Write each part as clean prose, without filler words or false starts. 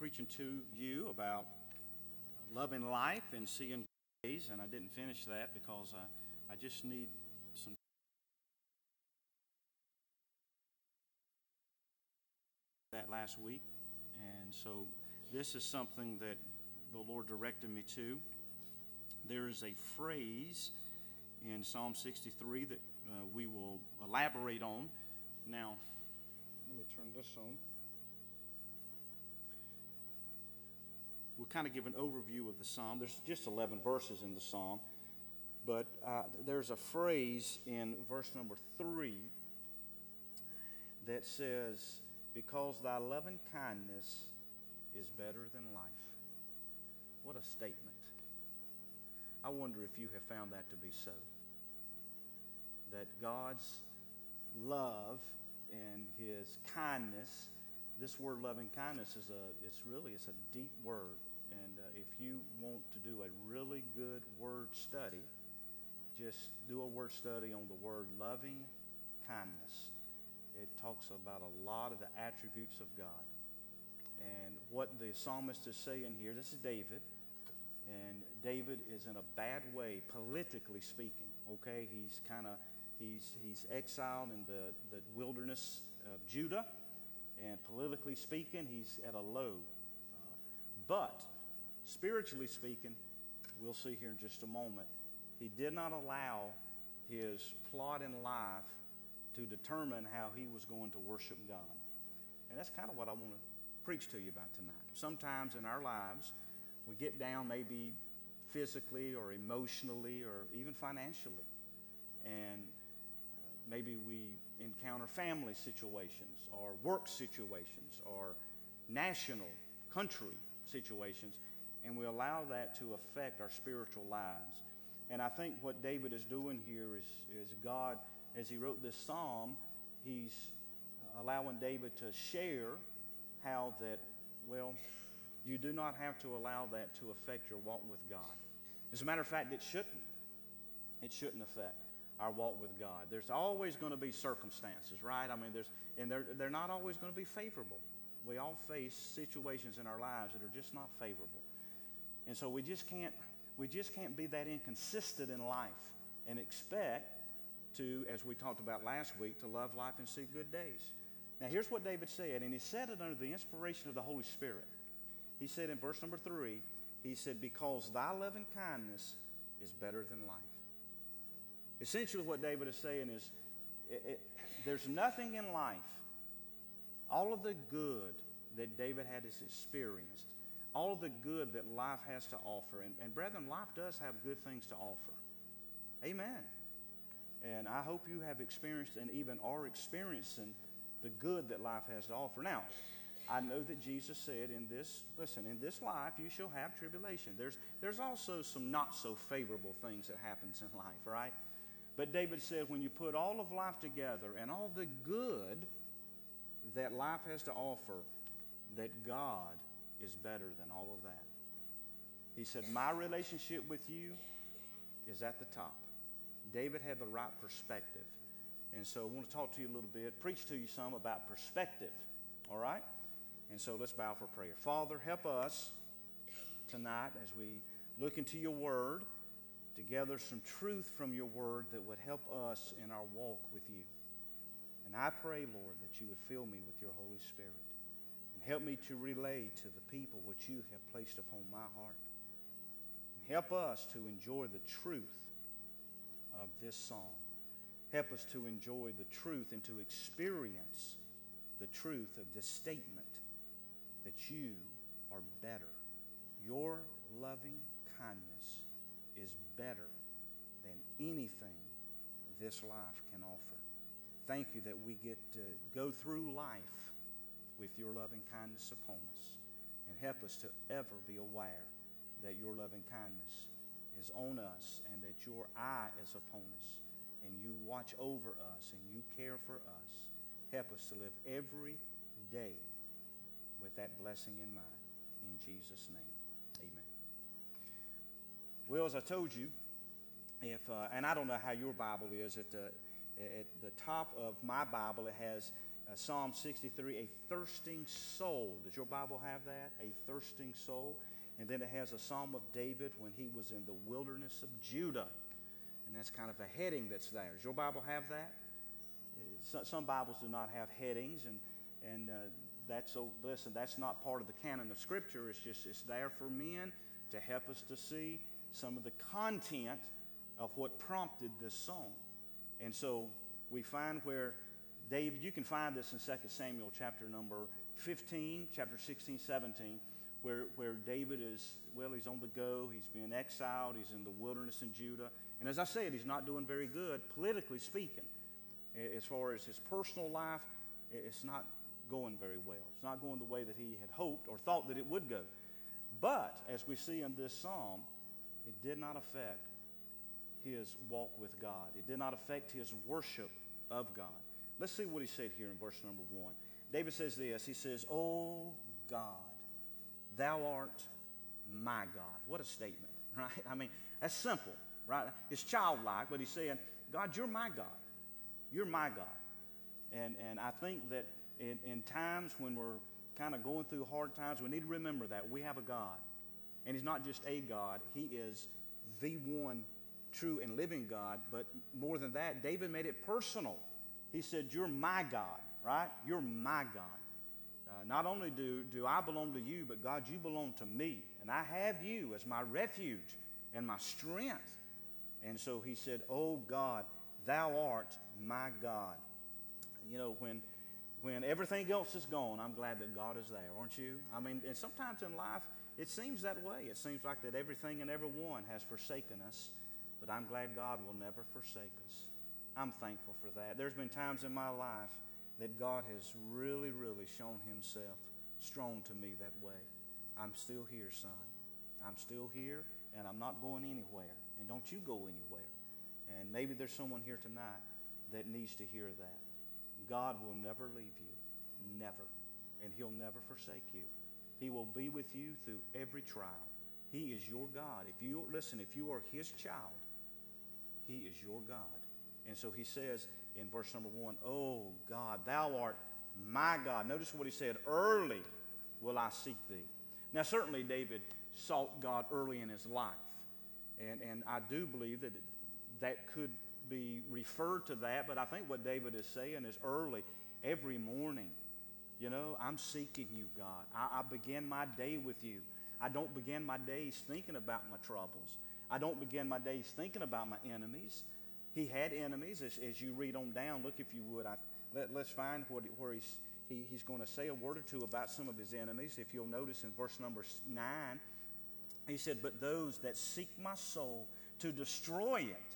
preaching to you about loving life and seeing days, and I didn't finish that because I just need some that last week. And so this is something that the Lord directed me to. There is a phrase in Psalm 63 that we will elaborate on. Now, let me turn this on. We'll kind of give an overview of the psalm. There's just 11 verses in the psalm, but there's a phrase in verse number 3 that says, "Because thy loving kindness is better than life." What a statement. I wonder if you have found that to be so. That God's love and His kindness, this word loving kindness it's a deep word. And if you want to do a really good word study, just do a word study on the word loving kindness. It talks about a lot of the attributes of God. And what the psalmist is saying here, this is David, and David is in a bad way, politically speaking, okay? He's exiled in the wilderness of Judah, and politically speaking, he's at a low. But spiritually speaking, we'll see here in just a moment, he did not allow his plot in life to determine how he was going to worship God. And that's kind of what I want to preach to you about tonight. Sometimes in our lives, we get down maybe physically or emotionally or even financially. And maybe we encounter family situations or work situations or national, country situations, and we allow that to affect our spiritual lives. And I think what David is doing here is God, as he wrote this psalm, he's allowing David to share how that, well, you do not have to allow that to affect your walk with God. As a matter of fact, it shouldn't. It shouldn't affect our walk with God. There's always going to be circumstances, right? I mean, they're not always going to be favorable. We all face situations in our lives that are just not favorable. And so we just can't be that inconsistent in life and expect to, as we talked about last week, to love life and see good days. Now, here's what David said, and he said it under the inspiration of the Holy Spirit. He said in verse number 3, he said, "Because thy loving kindness is better than life." Essentially what David is saying is, there's nothing in life, all of the good that David had experienced, all of the good that life has to offer, and brethren, life does have good things to offer. Amen. And I hope you have experienced and even are experiencing the good that life has to offer. Now, I know that Jesus said in this life you shall have tribulation. There's also some not so favorable things that happens in life, right? But David said when you put all of life together and all the good that life has to offer, that God is better than all of that. He said, my relationship with you is at the top. David had the right perspective. And so I want to talk to you a little bit, preach to you some about perspective, all right? And so let's bow for prayer. Father, help us tonight as we look into your word to gather some truth from your word that would help us in our walk with you. And I pray, Lord, that you would fill me with your Holy Spirit and help me to relay to the people what you have placed upon my heart. And help us to enjoy the truth of this psalm. Help us to enjoy the truth and to experience the truth of this statement that you are better. Your loving kindness is better than anything this life can offer. Thank you that we get to go through life with your loving kindness upon us, and help us to ever be aware that your loving kindness is on us and that your eye is upon us and you watch over us and you care for us. Help us to live every day with that blessing in mind. In Jesus' name, amen. Well, as I told you, and I don't know how your Bible is, at the top of my Bible it has Psalm 63, a thirsting soul. Does your Bible have that? A thirsting soul. And then it has a Psalm of David when he was in the wilderness of Judah. And that's kind of a heading that's there. Does your Bible have that? Some Bibles do not have headings, and listen, that's not part of the canon of Scripture. It's there for men to help us to see some of the content of what prompted this song. And so we find where David, you can find this in 2 Samuel chapter number 15, chapter 16, 17, where David is, he's on the go, he's being exiled, he's in the wilderness in Judah. And as I said, he's not doing very good, politically speaking. As far as his personal life, it's not going very well. It's not going the way that he had hoped or thought that it would go. But, as we see in this psalm, it did not affect his walk with God. It did not affect his worship of God. Let's see what he said here in verse number 1. David says this. He says, "O God, thou art my God." What a statement, right? I mean, that's simple, right? It's childlike, but he's saying, God, you're my God. You're my God. And I think that in times when we're kind of going through hard times, we need to remember that we have a God. And he's not just a God. He is the one true and living God. But more than that, David made it personal. He said, you're my God, right? You're my God. Not only do I belong to you, but God, you belong to me. And I have you as my refuge and my strength. And so he said, "Oh God, thou art my God." You know, when everything else is gone, I'm glad that God is there, aren't you? I mean, and sometimes in life, it seems that way. It seems like that everything and everyone has forsaken us, but I'm glad God will never forsake us. I'm thankful for that. There's been times in my life that God has really, really shown himself strong to me that way. I'm still here, son. I'm still here, and I'm not going anywhere. And don't you go anywhere. And maybe there's someone here tonight that needs to hear that. God will never leave you, never. And he'll never forsake you. He will be with you through every trial. He is your God. If you are his child, he is your God. And so he says in verse number 1, "Oh God, thou art my God." Notice what he said, "Early will I seek thee." Now certainly David sought God early in his life. And I do believe that could be referred to that, but I think what David is saying is early, every morning. You know, I'm seeking you, God. I begin my day with you. I don't begin my days thinking about my troubles. I don't begin my days thinking about my enemies. He had enemies, as you read on down. Look, if you would, let's find where he's going to say a word or two about some of his enemies. If you'll notice in verse number 9, he said, "But those that seek my soul to destroy it,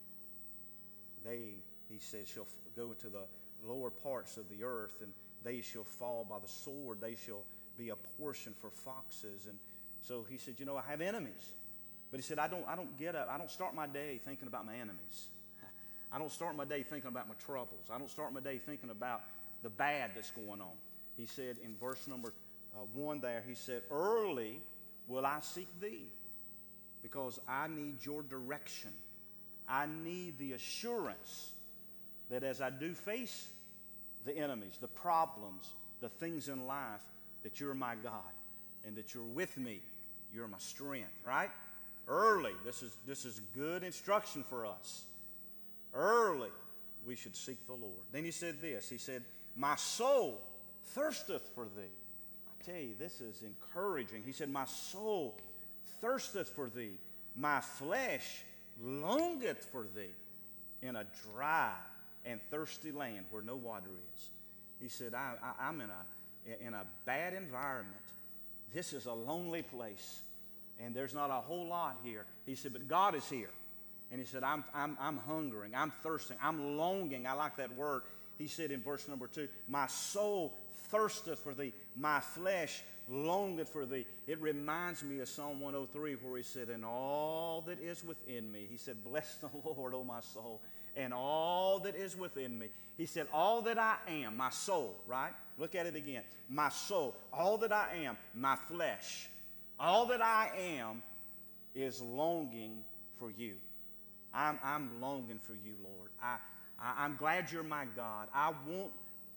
he said, shall go into the lower parts of the earth, and they shall fall by the sword. They shall be a portion for foxes." And so he said, I have enemies. But he said, I don't start my day thinking about my enemies. I don't start my day thinking about my troubles. I don't start my day thinking about the bad that's going on. He said in verse number 1 there, he said, "Early will I seek thee," because I need your direction. I need the assurance that as I do face the enemies, the problems, the things in life, that you're my God and that you're with me. You're my strength, right? Early, this is good instruction for us. Early, we should seek the Lord. Then he said this. He said, "My soul thirsteth for thee." I tell you, this is encouraging. He said, "My soul thirsteth for thee. My flesh longeth for thee in a dry and thirsty land where no water is." He said, I'm in a bad environment. This is a lonely place, and there's not a whole lot here. He said, but God is here. And he said, I'm hungering, I'm thirsting, I'm longing. I like that word. He said in verse number 2, "My soul thirsteth for thee, my flesh longeth for thee." It reminds me of Psalm 103 where he said, "And all that is within me," he said, "Bless the Lord, O my soul, and all that is within me." He said, all that I am, my soul, right? Look at it again. My soul, all that I am, my flesh, all that I am is longing for you. I'm longing for you, Lord. I'm glad you're my God. I want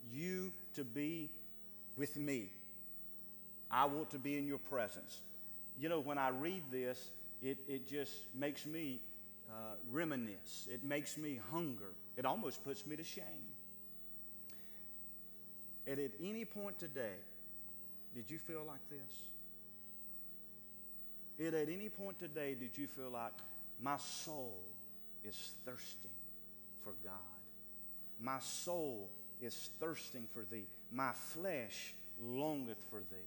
you to be with me. I want to be in your presence. You know, when I read this, it just makes me reminisce. It makes me hunger. It almost puts me to shame. And at any point today, did you feel like this? At any point today, did you feel like my soul is thirsting for God? My soul is thirsting for thee. My flesh longeth for thee.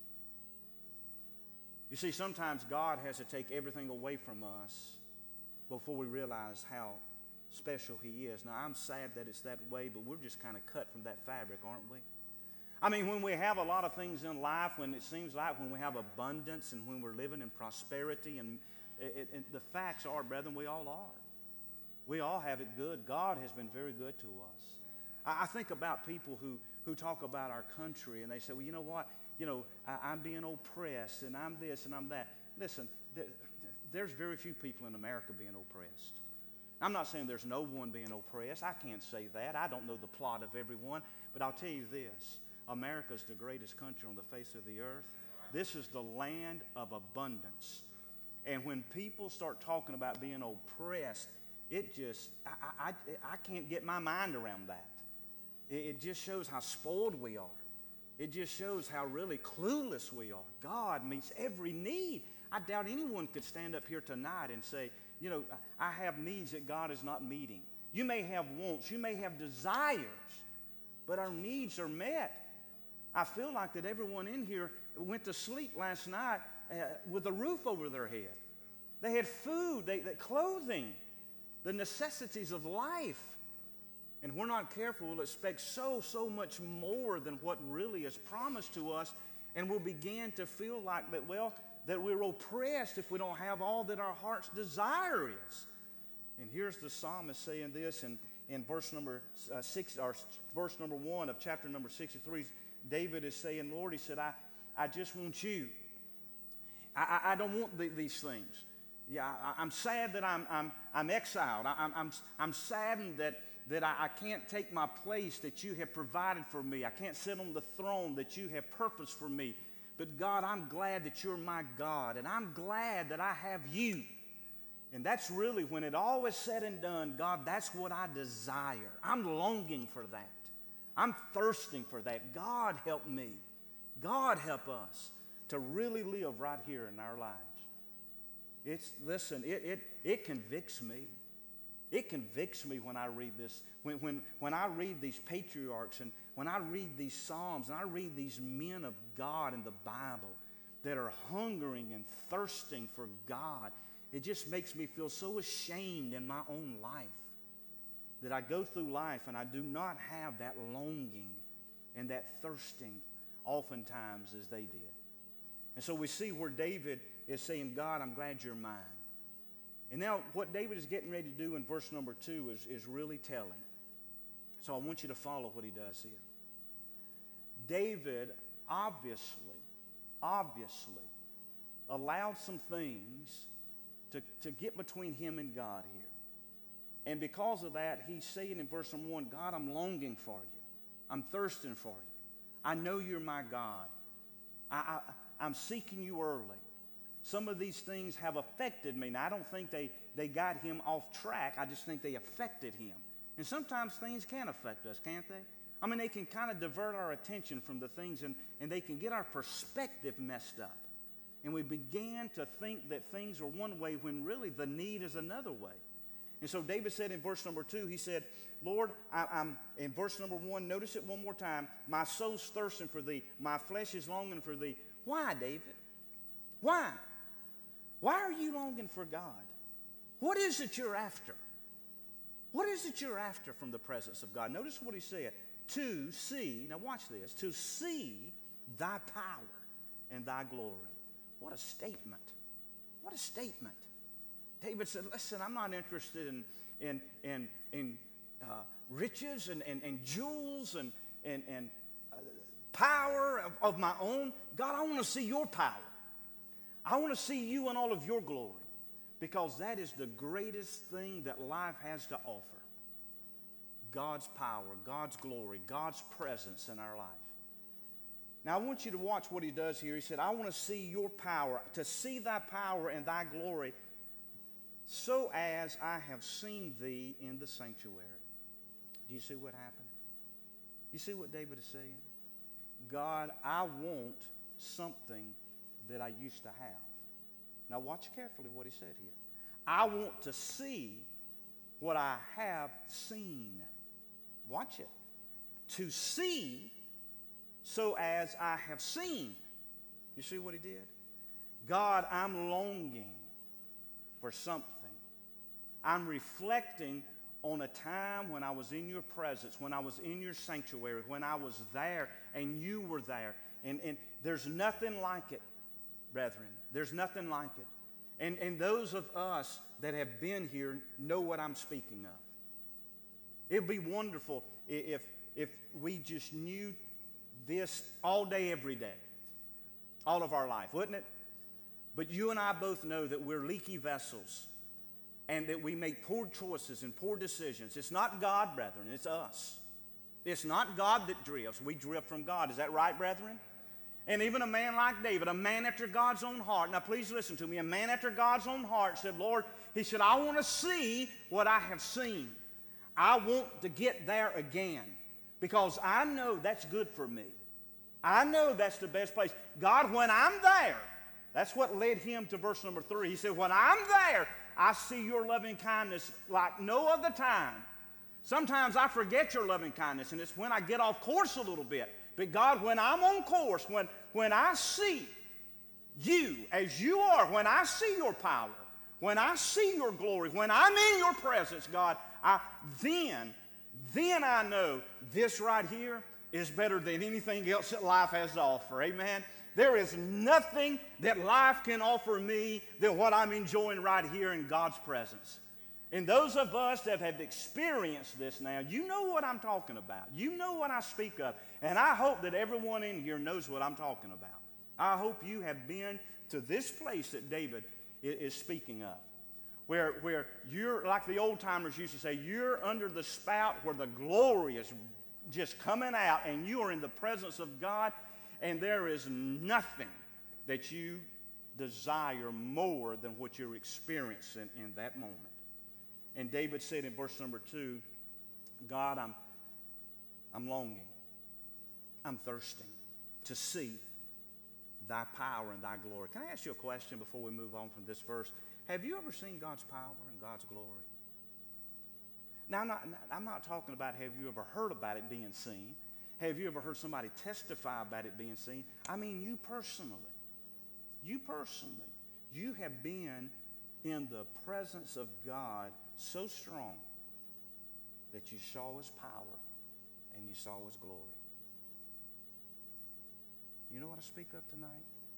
You see, sometimes God has to take everything away from us before we realize how special he is. Now, I'm sad that it's that way, but we're just kind of cut from that fabric, aren't we? I mean, when we have a lot of things in life, when it seems like when we have abundance and when we're living in prosperity, and the facts are, brethren, we all are. We all have it good. God has been very good to us. I think about people who talk about our country, and they say, well, you know what? You know, I'm being oppressed, and I'm this, and I'm that. Listen, there's very few people in America being oppressed. I'm not saying there's no one being oppressed. I can't say that. I don't know the plot of everyone. But I'll tell you this. America's the greatest country on the face of the earth. This is the land of abundance. And when people start talking about being oppressed, it just, I can't get my mind around that. It just shows how spoiled we are. It just shows how really clueless we are. God meets every need. I doubt anyone could stand up here tonight and say, you know, I have needs that God is not meeting. You may have wants, you may have desires, but our needs are met. I feel like that everyone in here went to sleep last night with a roof over their head. They had food, clothing, the necessities of life. And we're not careful, we'll expect so much more than what really is promised to us, and we'll begin to feel like that, well, that we're oppressed if we don't have all that our heart's desire is. And here's the psalmist saying this in verse number 6, or verse number 1 of chapter number 63. David is saying, Lord, he said, I just want you. I don't want these things. Yeah, I'm sad that I'm exiled. I'm saddened that I can't take my place that you have provided for me. I can't sit on the throne that you have purposed for me. But God, I'm glad that you're my God, and I'm glad that I have you. And that's really, when it all is said and done, God, that's what I desire. I'm longing for that. I'm thirsting for that. God, help me. God, help us to really live right here in our lives. Listen, it convicts me. It convicts me when I read this. When I read these patriarchs, and when I read these Psalms, and I read these men of God in the Bible that are hungering and thirsting for God, it just makes me feel so ashamed in my own life that I go through life and I do not have that longing and that thirsting oftentimes as they did. And so we see where David is saying, God, I'm glad you're mine. And now what David is getting ready to do in verse number 2 is really telling. So I want you to follow what he does here. David obviously allowed some things to get between him and God here. And because of that, he's saying in verse number 1, God, I'm longing for you. I'm thirsting for you. I know you're my God. I'm seeking you early. Some of these things have affected me. Now, I don't think they got him off track. I just think they affected him. And sometimes things can affect us, can't they? I mean, they can kind of divert our attention from the things, and they can get our perspective messed up. And we began to think that things are one way when really the need is another way. And so David said in verse number 2, he said, Lord, I'm in verse number 1, notice it one more time. My soul's thirsting for thee. My flesh is longing for thee. Why, David? Why? Why are you longing for God? What is it you're after? What is it you're after from the presence of God? Notice what he said. To see, now watch this, to see thy power and thy glory. What a statement. What a statement. David said, listen, I'm not interested in riches and jewels and power of my own. God, I want to see your power. I want to see you in all of your glory, because that is the greatest thing that life has to offer. God's power, God's glory, God's presence in our life. Now I want you to watch what he does here. He said, I want to see your power, to see thy power and thy glory, so as I have seen thee in the sanctuary. Do you see what happened? You see what David is saying? God, I want something that I used to have. Now watch carefully what he said here. I want to see what I have seen. Watch it. To see so as I have seen. You see what he did? God, I'm longing for something. I'm reflecting on a time when I was in your presence, when I was in your sanctuary, when I was there and you were there. And there's nothing like it, brethren. There's nothing like it. And those of us that have been here know what I'm speaking of. It would be wonderful if we just knew this all day, every day, all of our life, wouldn't it? But you and I both know that we're leaky vessels and that we make poor choices and poor decisions. It's not God, brethren, it's us. It's not God that drifts. We drift from God. Is that right, brethren? And even a man like David, a man after God's own heart. Now please listen to me. A man after God's own heart said, Lord, he said, I want to see what I have seen. I want to get there again because I know that's good for me. I know that's the best place. God, when I'm there, that's what led him to verse number 3. He said, when I'm there, I see your loving kindness like no other time. Sometimes I forget your loving kindness, and it's when I get off course a little bit. But God, when I'm on course, when I see you as you are, when I see your power, when I see your glory, when I'm in your presence, God, then I know this right here is better than anything else that life has to offer. Amen? There is nothing that life can offer me than what I'm enjoying right here in God's presence. And those of us that have experienced this now, you know what I'm talking about. You know what I speak of. And I hope that everyone in here knows what I'm talking about. I hope you have been to this place that David is speaking of. Where you're, like the old timers used to say, you're under the spout where the glory is just coming out and you are in the presence of God, and there is nothing that you desire more than what you're experiencing in that moment. And David said in verse number 2, God, I'm longing, I'm thirsting to see thy power and thy glory. Can I ask you a question before we move on from this verse? Have you ever seen God's power and God's glory? Now, I'm not talking about have you ever heard about it being seen. Have you ever heard somebody testify about it being seen? I mean, you personally, you have been in the presence of God so strong that you saw his power and you saw his glory. You know what I speak of tonight?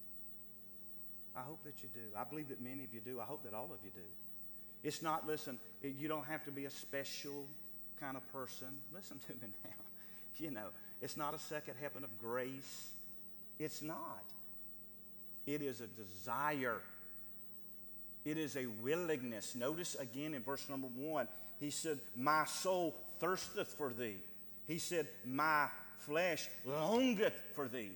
I hope that you do. I believe that many of you do. I hope that all of you do. It's not, listen, you don't have to be a special kind of person. Listen to me now. You know, it's not a second heaven of grace. It's not. It is a desire. It is a willingness. Notice again in verse number 1, he said, my soul thirsteth for thee. He said, my flesh longeth for thee.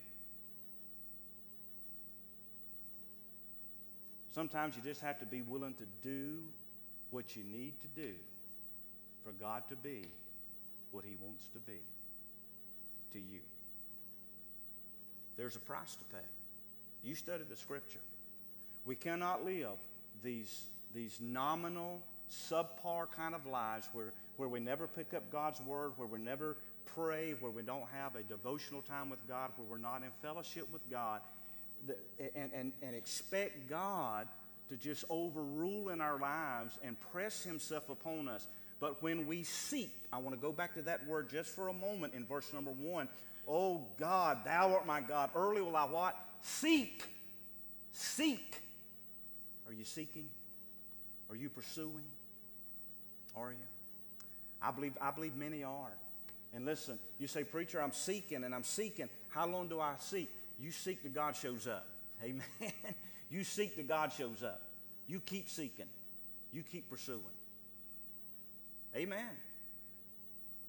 Sometimes you just have to be willing to do what you need to do for God to be what he wants to be to you. There's a price to pay. You study the scripture. We cannot live these nominal, subpar kind of lives where we never pick up God's word, where we never pray, where we don't have a devotional time with God, where we're not in fellowship with God, and expect God to just overrule in our lives and press himself upon us. But when we seek, I want to go back to that word just for a moment in verse number 1. Oh God, thou art my God. Early will I what? Seek. Seek. Are you seeking? Are you pursuing? Are you? I believe many are. And listen, you say, preacher, I'm seeking and I'm seeking. How long do I seek? You seek till God shows up. Amen. You seek till God shows up. You keep seeking. You keep pursuing. Amen.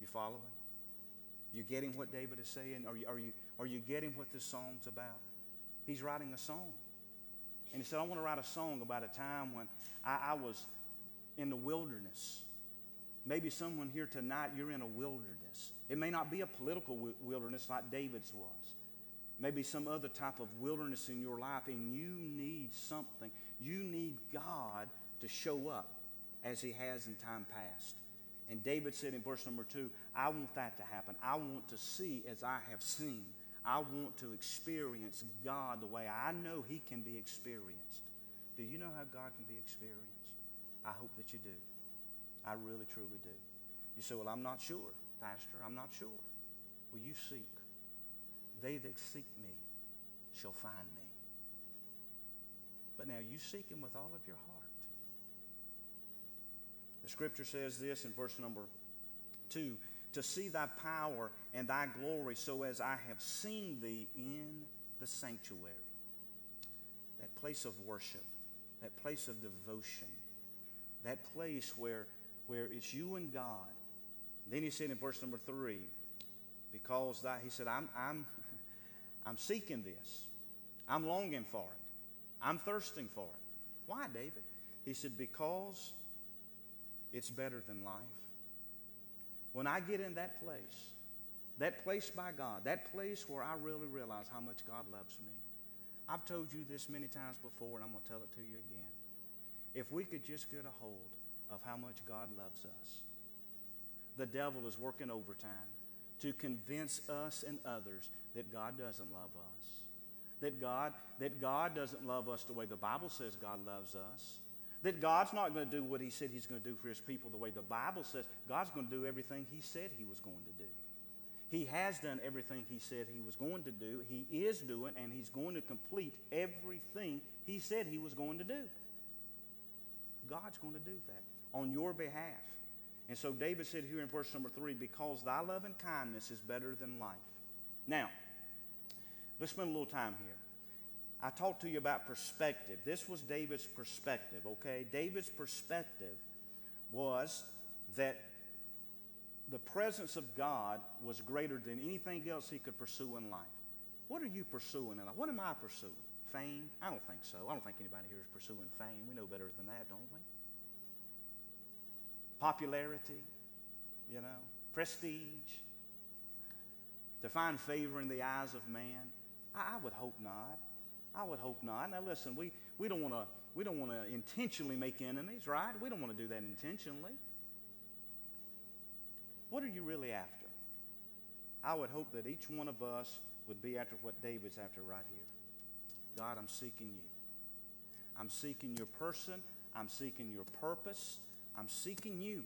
You following? You getting what David is saying? Are you getting what this song's about? He's writing a song. And he said, I want to write a song about a time when I was in the wilderness. Maybe someone here tonight, you're in a wilderness. It may not be a political wilderness like David's was. Maybe some other type of wilderness in your life, and you need something. You need God to show up as he has in time past. And David said in verse number 2, I want that to happen. I want to see as I have seen. I want to experience God the way I know he can be experienced. Do you know how God can be experienced? I hope that you do. I really, truly do. You say, well, I'm not sure, Pastor. I'm not sure. Well, you seek. They that seek me shall find me. But now you seek him with all of your heart. The scripture says this in verse number 2, to see thy power and thy glory, so as I have seen thee in the sanctuary. That place of worship, that place of devotion, that place where it's you and God. Then he said in verse number 3, because he said, I'm seeking this. I'm longing for it. I'm thirsting for it. Why, David? He said, because it's better than life. When I get in that place by God, that place where I really realize how much God loves me. I've told you this many times before, and I'm going to tell it to you again. If we could just get a hold of how much God loves us. The devil is working overtime to convince us and others that God doesn't love us. That God doesn't love us the way the Bible says God loves us. That God's not going to do what he said he's going to do for his people the way the Bible says. God's going to do everything he said he was going to do. He has done everything he said he was going to do. He is doing, and he's going to complete everything he said he was going to do. God's going to do that on your behalf. And so David said here in verse number 3, because thy love and kindness is better than life. Now, let's spend a little time here. I talked to you about perspective. This was David's perspective, okay? David's perspective was that the presence of God was greater than anything else he could pursue in life. What are you pursuing in life? What am I pursuing? Fame? I don't think so. I don't think anybody here is pursuing fame. We know better than that, don't we? Popularity, prestige, to find favor in the eyes of man. I would hope not. I would hope not. Now listen, we don't want to intentionally make enemies, right? We don't want to do that intentionally. What are you really after? I would hope that each one of us would be after what David's after right here. God, I'm seeking you. I'm seeking your person. I'm seeking your purpose. I'm seeking you.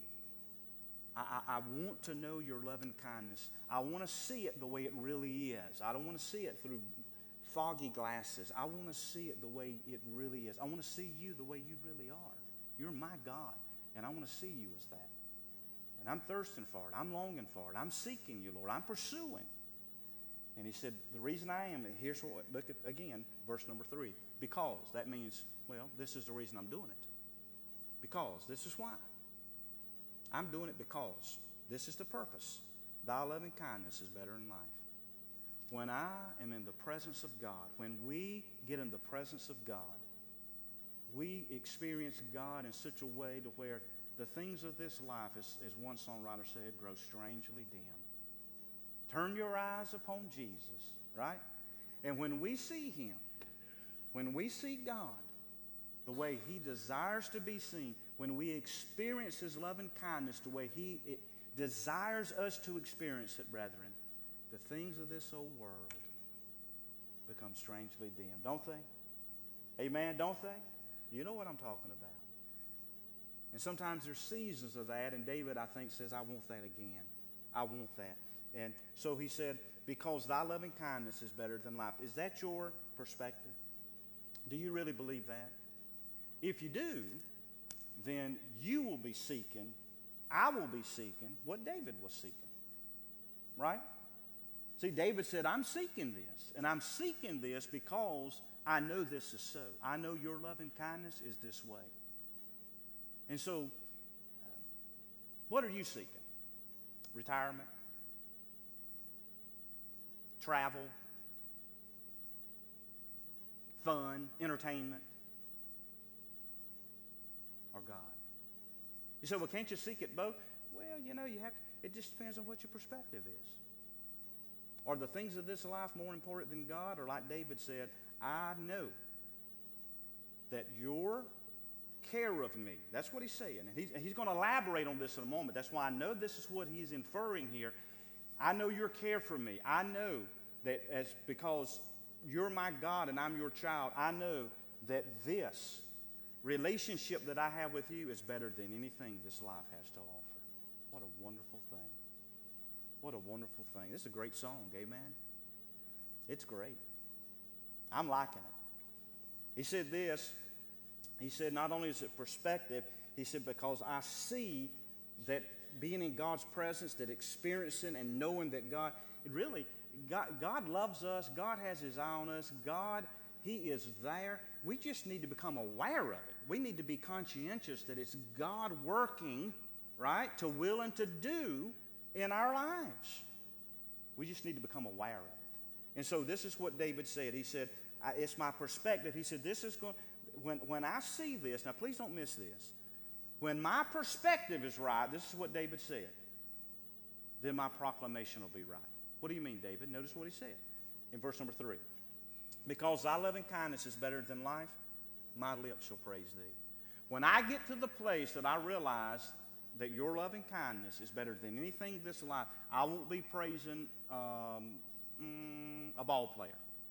I want to know your loving kindness. I want to see it the way it really is. I don't want to see it through foggy glasses. I want to see it the way it really is. I want to see you the way you really are. You're my God, and I want to see you as that. And I'm thirsting for it. I'm longing for it. I'm seeking you, Lord. I'm pursuing. And he said, the reason I am, here's what, look at, again, verse number 3. Because, that means, well, this is the reason I'm doing it. Because, this is why. I'm doing it because. This is the purpose. Thy loving kindness is better than life. When I am in the presence of God, when we get in the presence of God, we experience God in such a way to where the things of this life, as one songwriter said, grow strangely dim. Turn your eyes upon Jesus, right? And when we see him, when we see God the way he desires to be seen, when we experience his loving kindness the way he desires us to experience it, brethren, the things of this old world become strangely dim, don't they? Amen, don't they? You know what I'm talking about. And sometimes there's seasons of that, and David, I think, says, I want that again. I want that. And so he said, because thy loving kindness is better than life. Is that your perspective? Do you really believe that? If you do, then you will be seeking, I will be seeking what David was seeking. Right? See, David said, I'm seeking this. And I'm seeking this because I know this is so. I know your loving kindness is this way. And so, what are you seeking? retirement, travel, fun, entertainment, or God? You say, well, can't you seek it both? Well, you know, you have to, it just depends on what your perspective is. Are the things of this life more important than God? Or like David said, I know that your care of me, that's what he's saying. And he's going to elaborate on this in a moment. That's why I know this is what he's inferring here. I know your care for me. I know that because you're my God and I'm your child, I know that this relationship that I have with you is better than anything this life has to offer. What a wonderful thing. What a wonderful thing. This is a great song, amen? It's great. I'm liking it. He said this. He said not only is it perspective, he said because I see that being in God's presence, that experiencing and knowing that God loves us. God has his eye on us. God, he is there. We just need to become aware of it. We need to be conscientious that it's God working, right, to will and to do in our lives. We just need to become aware of it. And so this is what David said. He said, it's my perspective. He said, this is going, when I see this, now please don't miss this. When my perspective is right, this is what David said, then my proclamation will be right. What do you mean, David? Notice what he said in verse number 3. Because thy loving kindness is better than life, my lips shall praise thee. When I get to the place that I realize that your loving kindness is better than anything this life, I won't be praising a ball player.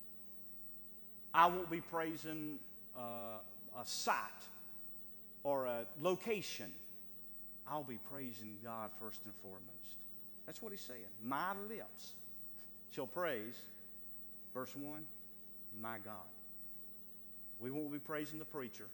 I won't be praising a site or a location. I'll be praising God first and foremost. That's what he's saying. My lips shall praise, verse 1, my God. We won't be praising the preacher.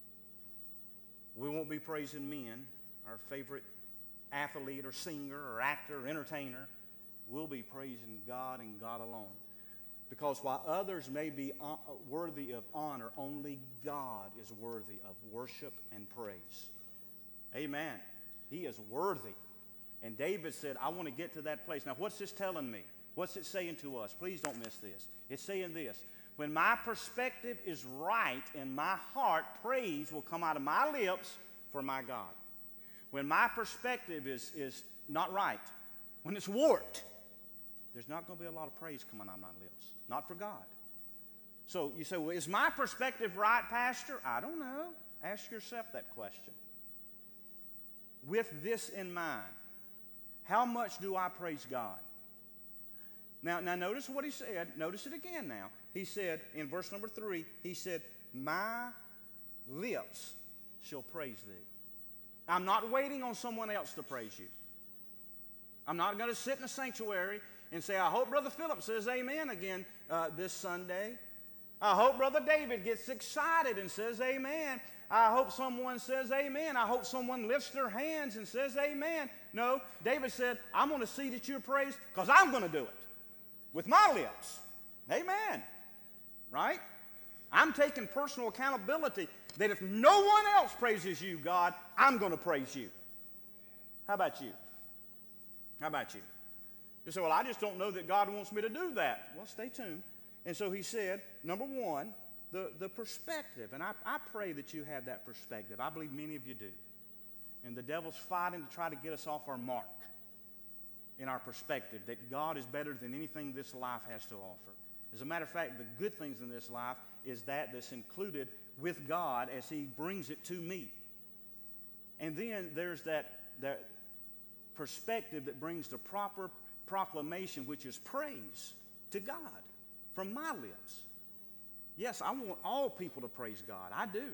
We won't be praising men, our favorite athlete or singer or actor or entertainer. We'll be praising God and God alone. Because while others may be worthy of honor, only God is worthy of worship and praise. Amen. He is worthy. And David said, I want to get to that place. Now, what's this telling me? What's it saying to us? Please don't miss this. It's saying this. When my perspective is right in my heart, praise will come out of my lips for my God. When my perspective is not right, when it's warped, there's not going to be a lot of praise coming out of my lips. Not for God. So you say, well, is my perspective right, Pastor? I don't know. Ask yourself that question. With this in mind, how much do I praise God? Now notice what he said. Notice it again now. He said in verse number 3, he said, my lips shall praise thee. I'm not waiting on someone else to praise you. I'm not going to sit in the sanctuary and say, I hope Brother Philip says amen again this Sunday. I hope Brother David gets excited and says amen. I hope someone says amen. I hope someone lifts their hands and says amen. No, David said, I'm going to see that you're praised because I'm going to do it with my lips. Amen. Right? I'm taking personal accountability that if no one else praises you, God, I'm going to praise you. How about you? How about you? You say, well, I just don't know that God wants me to do that. Well, stay tuned. And so he said, number one, the perspective. And I pray that you have that perspective. I believe many of you do. And the devil's fighting to try to get us off our mark in our perspective, that God is better than anything this life has to offer. As a matter of fact, the good things in this life is that's included with God as he brings it to me. And then there's that perspective that brings the proper proclamation, which is praise to God from my lips. Yes, I want all people to praise God. I do.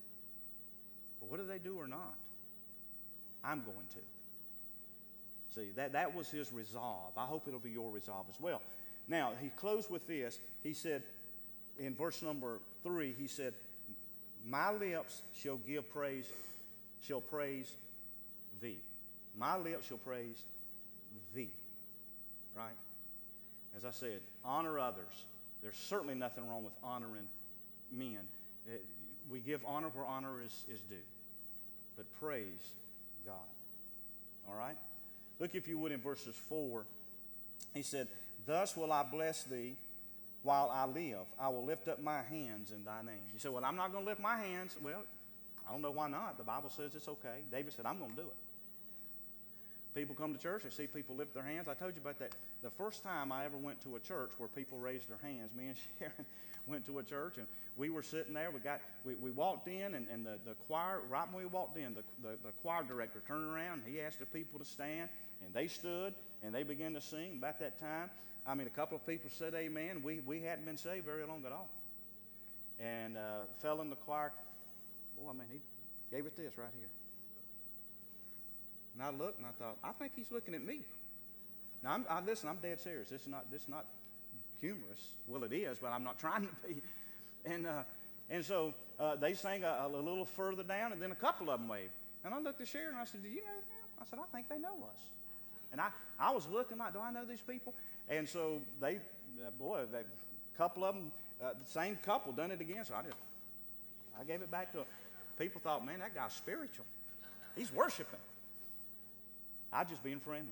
But whether they do or not, I'm going to. See, that was his resolve. I hope it'll be your resolve as well. Now, he closed with this. He said, in verse number 3, he said, my lips shall give praise, shall praise thee. My lips shall praise thee. Right? As I said, honor others. There's certainly nothing wrong with honoring men. We give honor where honor is due. But praise God. All right? Look, if you would, in verses 4. He said, thus will I bless thee while I live. I will lift up my hands in thy name. You say, well, I'm not going to lift my hands. Well, I don't know why not. The Bible says it's okay. David said, I'm going to do it. People come to church, they see people lift their hands. I told you about that. The first time I ever went to a church where people raised their hands, me and Sharon went to a church, and we were sitting there. We walked in, and the choir, right when we walked in, the choir director turned around, and he asked the people to stand, and they stood, and they began to sing. About that time, I mean, a couple of people said amen. We hadn't been saved very long at all. And a fellow in the choir, he gave us this right here. And I looked and I thought, I think he's looking at me. Now, listen, I'm dead serious. This is not humorous. Well, it is, but I'm not trying to be. And so they sang a little further down, and then a couple of them waved. And I looked at Sharon and I said, do you know them? I said, I think they know us. And I was looking like, do I know these people? And so a couple of them, the same couple, done it again. So I gave it back to them. People thought, man, that guy's spiritual. He's worshiping. I just being friendly.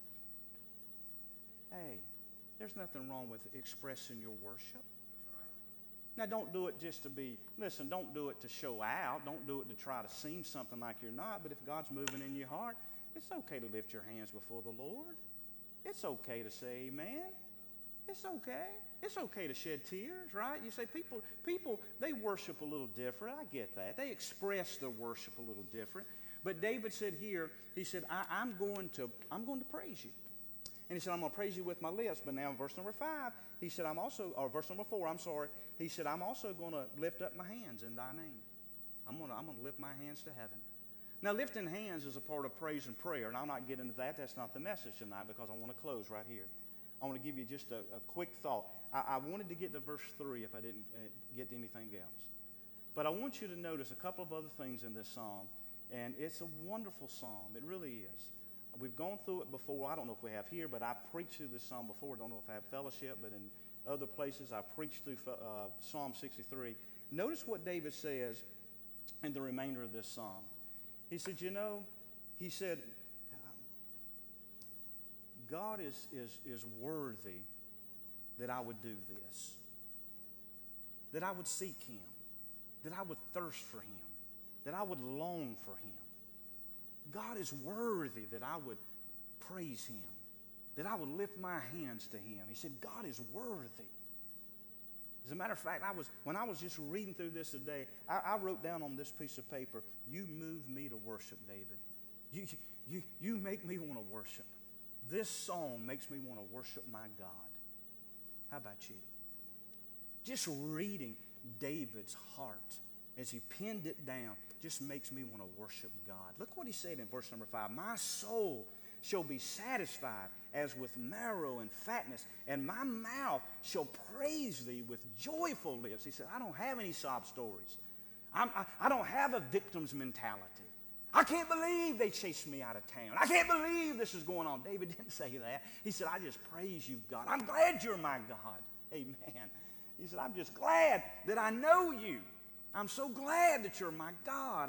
Hey, there's nothing wrong with expressing your worship. Now, don't do it just to don't do it to show out. Don't do it to try to seem something like you're not. But if God's moving in your heart, it's okay to lift your hands before the Lord. It's okay to say amen. It's okay. It's okay to shed tears, right? You say people, they worship a little different. I get that. They express their worship a little different. But David said here, he said, I'm going to praise you. And he said, I'm going to praise you with my lips. But now in verse number 5, he said, verse number 4, I'm sorry. He said, I'm also going to lift up my hands in thy name. I'm going to lift my hands to heaven. Now, lifting hands is a part of praise and prayer. And I'll not get into that. That's not the message tonight, because I want to close right here. I want to give you just a quick thought. I wanted to get to verse 3 if I didn't get to anything else. But I want you to notice a couple of other things in this psalm. And it's a wonderful psalm. It really is. We've gone through it before. I don't know if we have here, but I preached through this psalm before. I don't know if I have fellowship, but in other places I preached through Psalm 63. Notice what David says in the remainder of this psalm. He said, God is worthy that I would do this, that I would seek him, that I would thirst for him, that I would long for him. God is worthy that I would praise him, that I would lift my hands to him. He said, God is worthy. As a matter of fact, when I was just reading through this today, I wrote down on this piece of paper, you move me to worship, David. You make me want to worship. This song makes me want to worship my God. How about you? Just reading David's heart as he pinned it down just makes me want to worship God. Look what he said in verse number 5. My soul shall be satisfied as with marrow and fatness, and my mouth shall praise thee with joyful lips. He said, I don't have any sob stories. I don't have a victim's mentality. I can't believe they chased me out of town. I can't believe this is going on. David didn't say that. He said, I just praise you, God. I'm glad you're my God. Amen. He said, I'm just glad that I know you. I'm so glad that you're my God.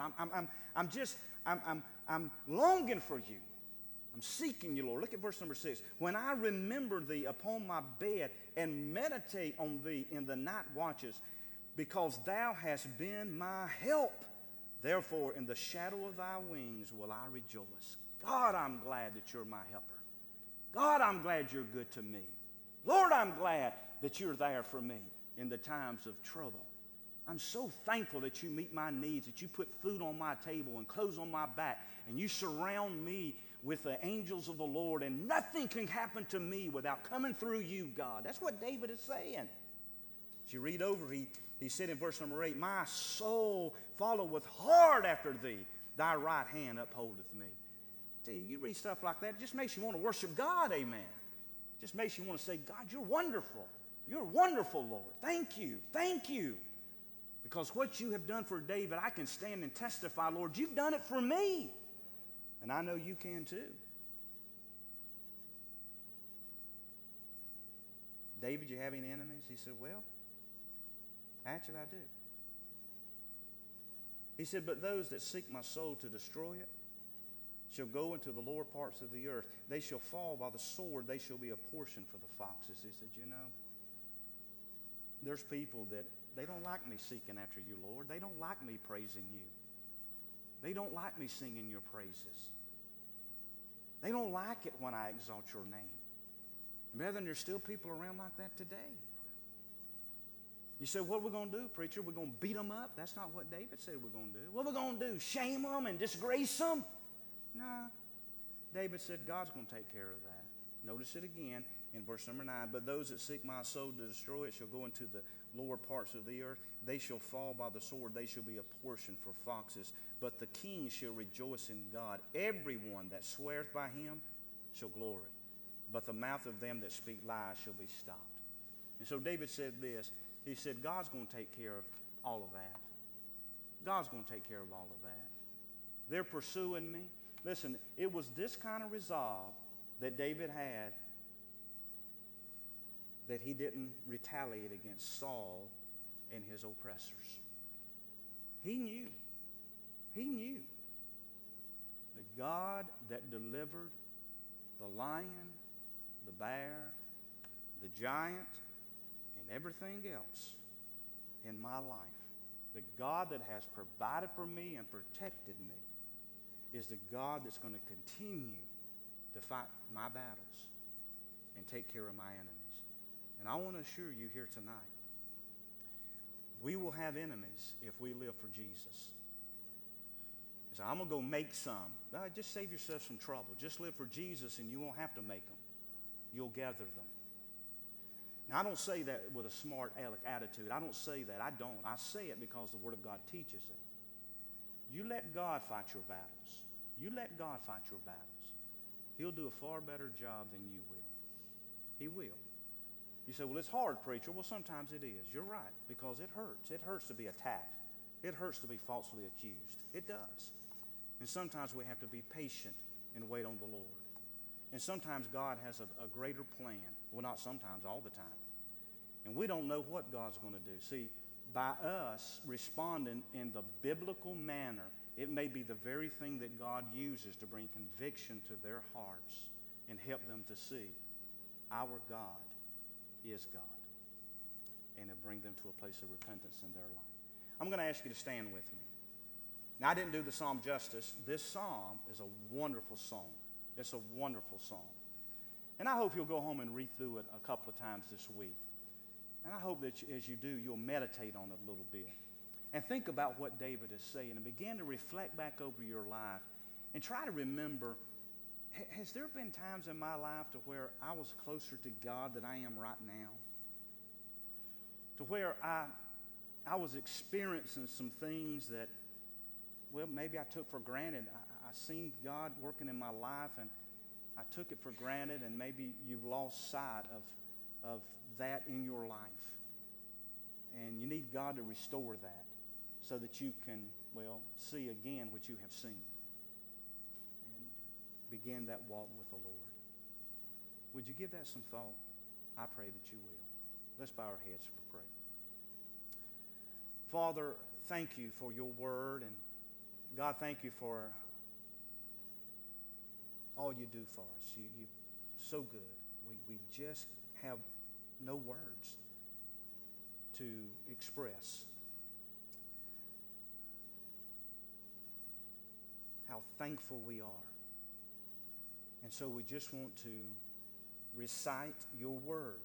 I'm longing for you. I'm seeking you, Lord. Look at verse number 6. When I remember thee upon my bed and meditate on thee in the night watches, because thou hast been my help. Therefore, in the shadow of thy wings will I rejoice. God, I'm glad that you're my helper. God, I'm glad you're good to me. Lord, I'm glad that you're there for me in the times of trouble. I'm so thankful that you meet my needs, that you put food on my table and clothes on my back, and you surround me with the angels of the Lord, and nothing can happen to me without coming through you, God. That's what David is saying. As you read over, he said in verse number 8, my soul followeth hard after thee, thy right hand upholdeth me. See, you read stuff like that, it just makes you want to worship God, amen. It just makes you want to say, God, you're wonderful. You're wonderful, Lord. Thank you. Thank you. Because what you have done for David, I can stand and testify, Lord, you've done it for me. And I know you can too. David, you have any enemies? He said, well, actually I do. He said, but those that seek my soul to destroy it shall go into the lower parts of the earth. They shall fall by the sword. They shall be a portion for the foxes. He said, you know, there's people that they don't like me seeking after you, Lord. They don't like me praising you. They don't like me singing your praises. They don't like it when I exalt your name. Brethren, there's still people around like that today. You say, what are we going to do, preacher? We're going to beat them up? That's not what David said we're going to do. What are we going to do? Shame them and disgrace them? No. David said God's going to take care of that. Notice it again in verse number 9. But those that seek my soul to destroy it shall go into the lower parts of the earth. They shall fall by the sword. They shall be a portion for foxes. But the king shall rejoice in God. Everyone that sweareth by him shall glory. But the mouth of them that speak lies shall be stopped. And so David said this. He said, God's going to take care of all of that. God's going to take care of all of that. They're pursuing me. Listen, it was this kind of resolve that David had that he didn't retaliate against Saul and his oppressors. He knew. He knew. The God that delivered the lion, the bear, the giant, and everything else in my life, the God that has provided for me and protected me, is the God that's going to continue to fight my battles and take care of my enemies. And I want to assure you here tonight, we will have enemies if we live for Jesus. So I'm going to go make some. Just save yourself some trouble. Just live for Jesus and you won't have to make them. You'll gather them. Now, I don't say that with a smart aleck attitude. I don't say that. I don't. I say it because the Word of God teaches it. You let God fight your battles. You let God fight your battles. He'll do a far better job than you will. He will. You say, well, it's hard, preacher. Well, sometimes it is. You're right, because it hurts. It hurts to be attacked. It hurts to be falsely accused. It does. And sometimes we have to be patient and wait on the Lord. And sometimes God has a greater plan. Well, not sometimes, all the time. And we don't know what God's going to do. See, by us responding in the biblical manner, it may be the very thing that God uses to bring conviction to their hearts and help them to see our God is God, and to bring them to a place of repentance in their life. I'm going to ask you to stand with me. Now, I didn't do the psalm justice. This psalm is a wonderful song. It's a wonderful song. And I hope you'll go home and read through it a couple of times this week. And I hope that as you do, you'll meditate on it a little bit. And think about what David is saying and begin to reflect back over your life and try to remember, has there been times in my life to where I was closer to God than I am right now? To where I was experiencing some things that, well, maybe I took for granted. I seen God working in my life, and I took it for granted, and maybe you've lost sight of that in your life. And you need God to restore that so that you can, well, see again what you have seen and begin that walk with the Lord. Would you give that some thought? I pray that you will. Let's bow our heads for prayer. Father, thank you for your word, and God, thank you for all you do for us. You're so good. We just have no words to express how thankful we are. And so we just want to recite your word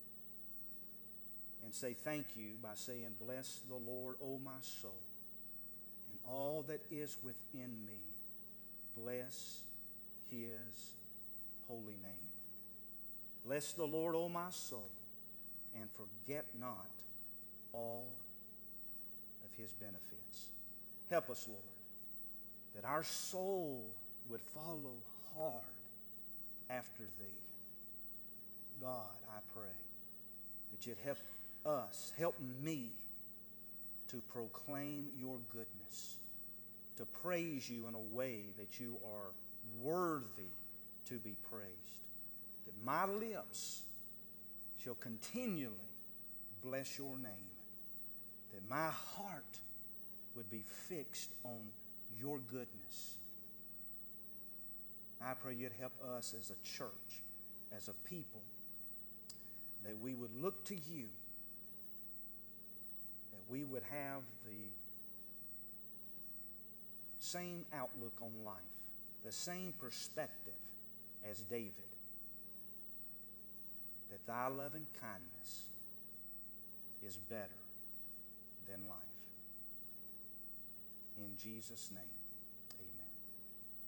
and say thank you by saying, bless the Lord, O my soul, and all that is within me. Bless his holy name. Bless the Lord, O my soul, and forget not all of his benefits. Help us, Lord, that our soul would follow hard after thee. God, I pray that you'd help us, help me to proclaim your goodness, to praise you in a way that you are worthy to be praised, that my lips shall continually bless your name, that my heart would be fixed on your goodness, I pray you'd help us as a church, as a people, that we would look to you, that we would have the same outlook on life, the same perspective as David, that thy loving kindness is better than life. In Jesus' name.